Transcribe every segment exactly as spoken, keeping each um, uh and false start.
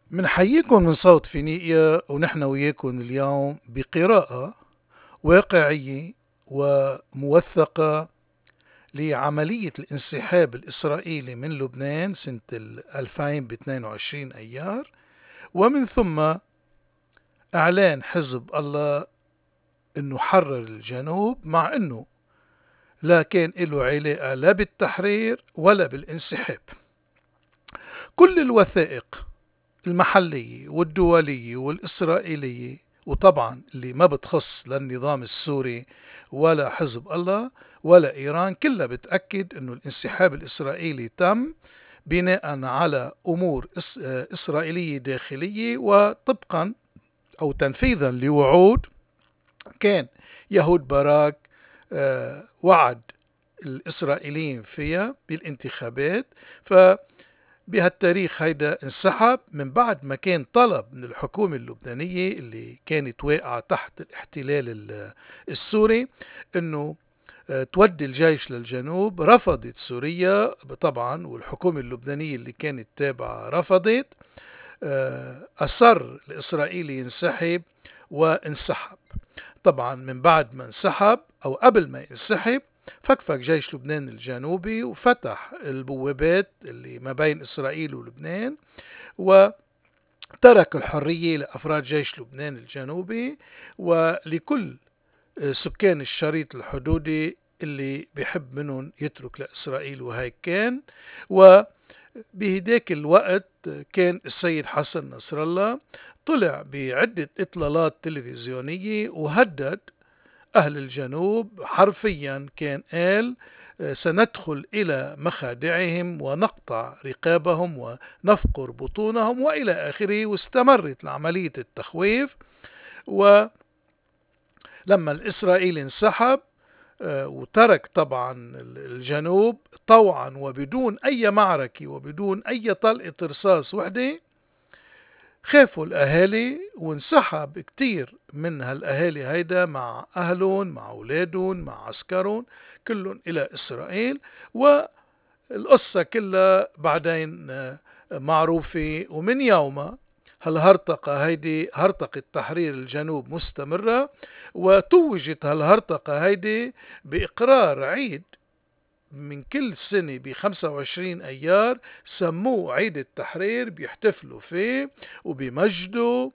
منحييكم من صوت فينيقيا ونحن وياكم اليوم بقراءة واقعية وموثقة لعملية الانسحاب الإسرائيلي من لبنان سنة ألفين واثنين وعشرين أيار، ومن ثم إعلان حزب الله أنه حرر الجنوب، مع أنه لا كان له علاقة لا بالتحرير ولا بالانسحاب. كل الوثائق المحلية والدولية والإسرائيلية، وطبعا اللي ما بتخص للنظام السوري ولا حزب الله ولا إيران، كلها بتأكد أنه الانسحاب الإسرائيلي تم بناء على أمور إسرائيلية داخلية، وطبقا أو تنفيذا لوعود كان يهود باراك وعد الإسرائيليين فيها بالانتخابات. ف بهالتاريخ هيدا انسحب من بعد ما كان طلب من الحكومة اللبنانية اللي كانت واقعة تحت الاحتلال السوري انه تودي الجيش للجنوب. رفضت سوريا طبعا، والحكومة اللبنانية اللي كانت تابعة رفضت. أصر الإسرائيلي ينسحب وانسحب. طبعا من بعد ما انسحب أو قبل ما ينسحب فكفك جيش لبنان الجنوبي وفتح البوابات اللي ما بين إسرائيل ولبنان، وترك الحرية لأفراد جيش لبنان الجنوبي ولكل سكان الشريط الحدودي اللي بيحب منهم يترك لإسرائيل. وهيك كان. وبهداك الوقت كان السيد حسن نصر الله طلع بعدة إطلالات تلفزيونية وهدد أهل الجنوب، حرفيا كان قال سندخل إلى مخادعهم ونقطع رقابهم ونفقر بطونهم وإلى آخره. واستمرت عملية التخويف. ولما الإسرائيلي انسحب وترك طبعا الجنوب طوعا وبدون أي معركة وبدون أي طلقة رصاص وحدة، خافوا الأهالي وانسحب كتير من هالأهالي هيدا مع أهلهم مع أولادهم مع عسكرهم كلهم إلى إسرائيل. والقصة كلها بعدين معروفة. ومن يوم هالهرطقة هيدي هرطقة تحرير الجنوب مستمرة، وتوجت هالهرطقة هيدي بإقرار عيد من كل سنة بخمسة وعشرين أيار سموه عيد التحرير، بيحتفلوا فيه وبيمجدوا،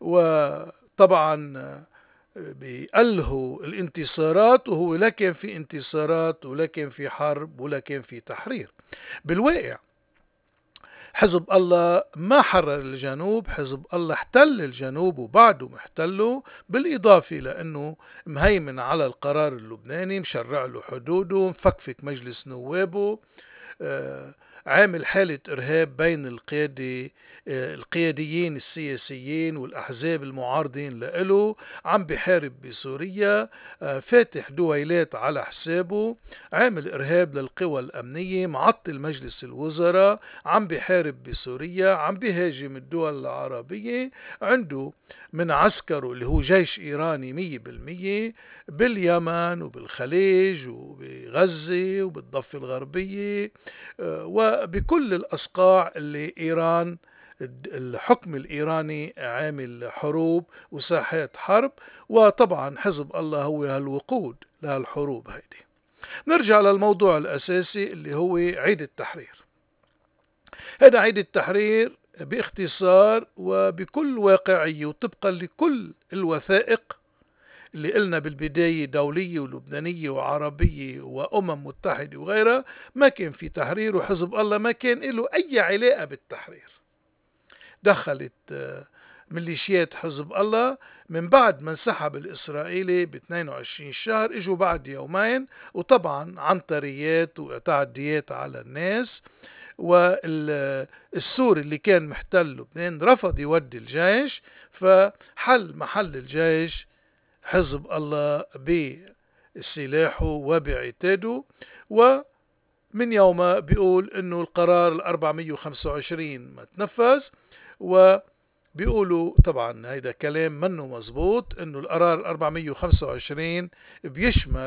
وطبعا بيألهوا الانتصارات. وهو لا كان في انتصارات ولا كان في حرب ولا كان في تحرير. بالواقع حزب الله ما حرر الجنوب، حزب الله احتل الجنوب وبعده محتله، بالإضافة لأنه مهيمن على القرار اللبناني، مشرع له حدوده، مفكفك مجلس نوابه، آه عامل حالة إرهاب بين القيادة القياديين السياسيين والأحزاب المعارضين له، عم بحارب بسوريا، فاتح دويلات على حسابه، عامل إرهاب للقوى الأمنية، معطل مجلس الوزراء، عم بحارب بسوريا، عم بهاجم الدول العربية، عنده من عسكره اللي هو جيش إيراني مية بالمية باليمن وبالخليج وبغزة وبالضفة الغربية وبكل الأصقاع اللي إيران الحكم الإيراني عامل حروب وساحات حرب. وطبعا حزب الله هو هالوقود لهالحروب هيدي. نرجع للموضوع الأساسي اللي هو عيد التحرير. هذا عيد التحرير باختصار وبكل واقعية وطبقا لكل الوثائق اللي قلنا بالبداية دولية ولبنانية وعربية وأمم متحدة وغيرها، ما كان في تحرير، وحزب الله ما كان له أي علاقة بالتحرير. دخلت ميليشيات حزب الله من بعد ما انسحب الإسرائيلي ب اثنين وعشرين شهر، اجوا بعد يومين، وطبعا عنتريات وتعديات على الناس. والسوري اللي كان محتل لبنان رفض يودي الجيش، فحل محل الجيش حزب الله بسلاحه وبعتاده. ومن يوم بيقول انه القرار ال أربعمية وخمسة وعشرين ما تنفذ، وبيقولوا طبعا هيدا كلام منه مزبوط، انه القرار ال أربعمية وخمسة وعشرين بيشمل